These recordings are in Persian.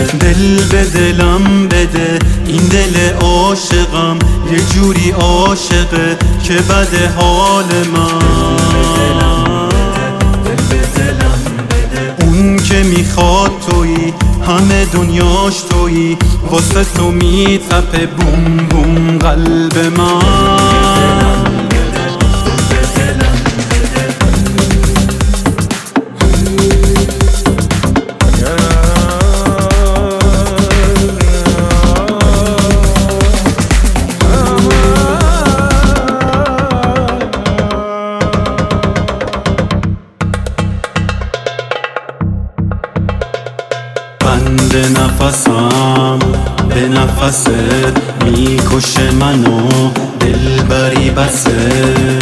دل به دلم بده، این دل عاشقم یه جوری عاشقه که بده حال من. اون که میخواد تویی، همه دنیاش تویی، واسه تو میتپه بوم بوم قلب من. بند نفسم به نفست میکشه منو، دلبری بسه.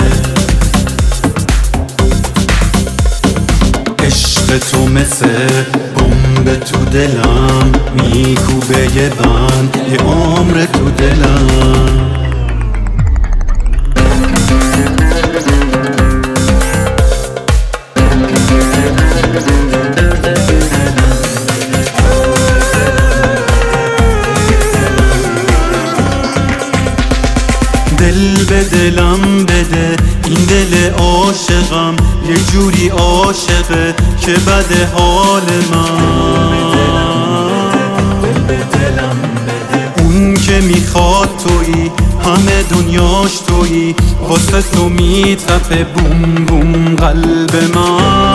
عشق تو مثل بمب تو دلم، میکوبه یه بند یه عمر تو دلم. دل به دلم بده، این دل عاشقم یه جوری عاشقه که بده حال من. اون که میخواد تویی، همه دنیاش تویی، واسه تو میتپه بوم بوم قلب من.